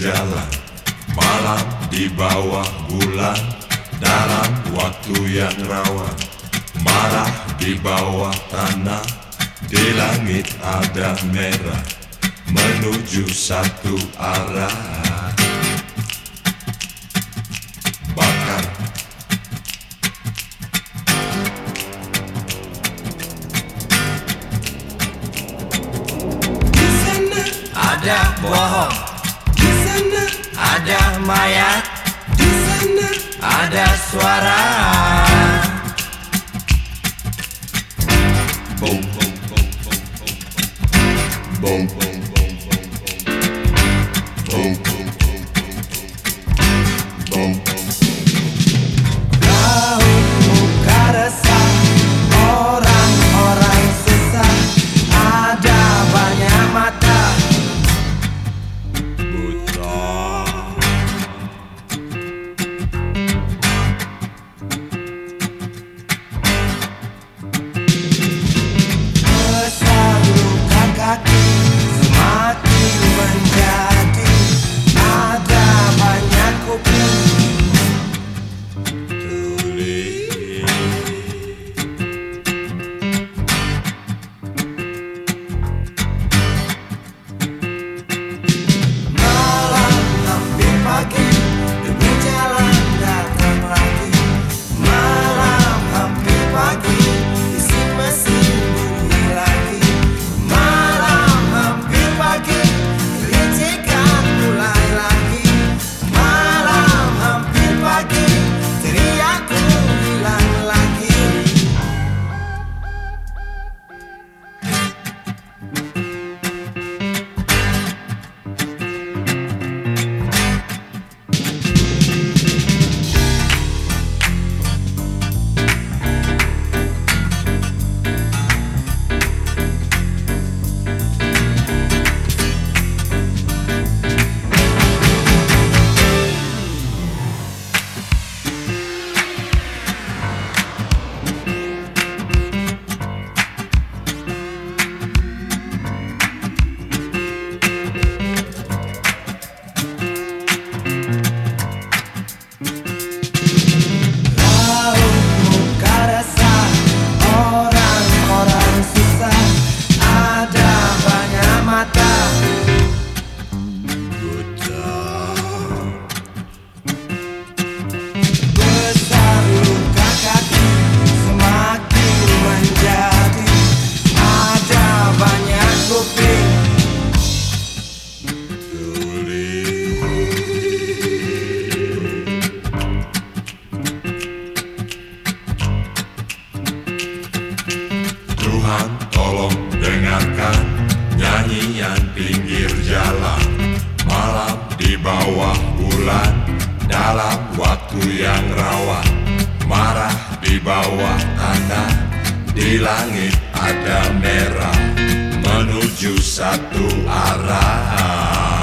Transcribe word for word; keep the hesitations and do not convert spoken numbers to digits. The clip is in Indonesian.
jalan, malam di bawah bulan, dalam waktu yang rawan. Marah di bawah tanah, di langit ada merah, menuju satu arah. Bakar di sana ada bohong, di sana ada mayat, di sana ada suara. Boom, boom, boom, boom, boom, boom, boom, boom, boom, boom, boom, boom, boom. Laut muka resah, orang-orang susah, ada banyak mata Buta. besar luka kaki, semakin menjadi, ada banyak kuping. Malam hampir pagi, demi jalan datang lagi. Malam hampir pagi, isi mesin bunyi lagi. Malam hampir pagi, kericikan mulai lagi. Malam hampir pagi, teriakku hilang lagi. Laut muka resah, orang-orang susah, ada banyak mata besar luka kaki, semakin menjadi, ada banyak kuping. Tuhan tolong dengarkan nyanyian pinggir jalan, malam di bawah bulan, dalam waktu yang rawan. Marah di bawah tanah, di langit ada merah, menuju satu arah.